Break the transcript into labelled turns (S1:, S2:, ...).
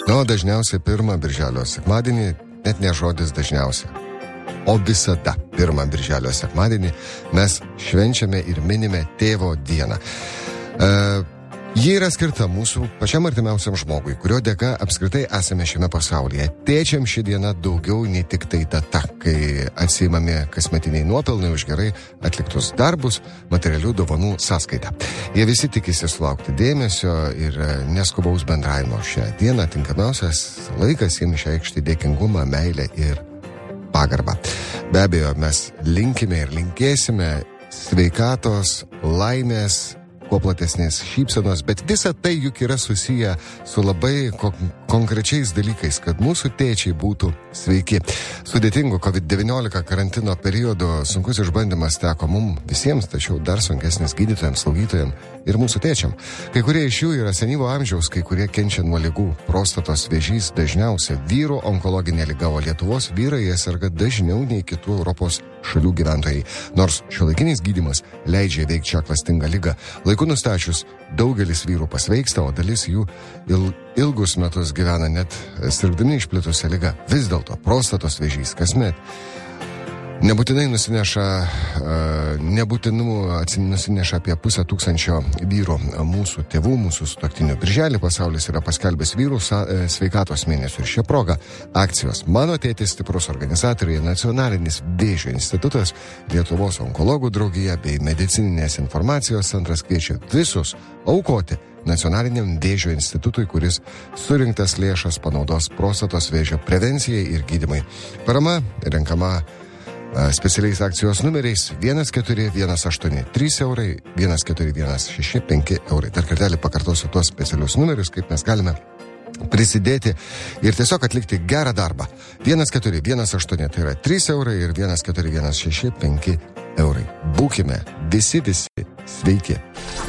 S1: Nu, dažniausiai pirmą birželio sekmadienį, net ne žodis dažniausia, o visada pirmą birželio sekmadienį mes švenčiame ir minime tėvo dieną. Ji yra skirta mūsų pačiam artimiausiam žmogui, kurio dėka apskritai esame šiame pasaulyje. Tėčiam ši diena daugiau nei tik tai data, kai atsiimami kasmetiniai nuopelnai už gerai atliktus darbus, materialių dovanų sąskaitą. Jie visi tikisi sulaukti dėmesio ir neskubaus bendravimo. Šią dieną tinkamiausias laikas jiems išreikšti dėkingumą, meilę ir pagarbą. Be abejo, mes linkime ir linkėsime sveikatos, laimės, kuo platesnės šypsenos, bet visa tai juk yra susiję su labai konkrečiais dalykais, kad mūsų tėčiai būtų sveiki. Sudėtingu COVID-19 karantino periodu sunkus išbandymas teko mums visiems, tačiau dar sunkesnis gydytojams, slaugytojams ir mūsų tėčiam. Kai kurie iš jų yra senyvo amžiaus, kai kurie kenčia nuo ligų. Prostatos vėžys dažniausia vyrų onkologinė liga, o Lietuvos vyrai jie serga dažniau nei kitų Europos šalių gyventojai. Nors šiuolaikinis gydymas leidžia įveikti šią klastingą ligą. Laiku nustačius, daugelis vyrų pasveiksta, o dalis jų ilgus metus gyvena net sirgdami išplitusią ligą. Vis dėlto prostatos vėžys kasmet nebūtinai nusineša apie 500 vyrų. Mūsų tėvų, mūsų sutuoktinių. Birželį pasaulis yra paskelbęs vyrų sveikatos mėnesių ir šią progą akcijos Mano tėtis stiprus organizatoriai, Nacionalinis vėžio institutas, Lietuvos onkologų draugija bei medicininės informacijos centras kviečia visus aukoti Nacionaliniam vėžio institutui, kuris surinktas lėšas panaudos prostatos vėžio prevencijai ir gydymai. Parama renkama specialiais akcijos numeriais 1418 3 eurai, 1416 5 eurai. Dar kartelį pakartosiu tuos specialius numerius, kaip mes galime prisidėti ir tiesiog atlikti gerą darbą. 1418 tai yra 3 eurai ir 1416 5 eurai. Būkime visi sveiki.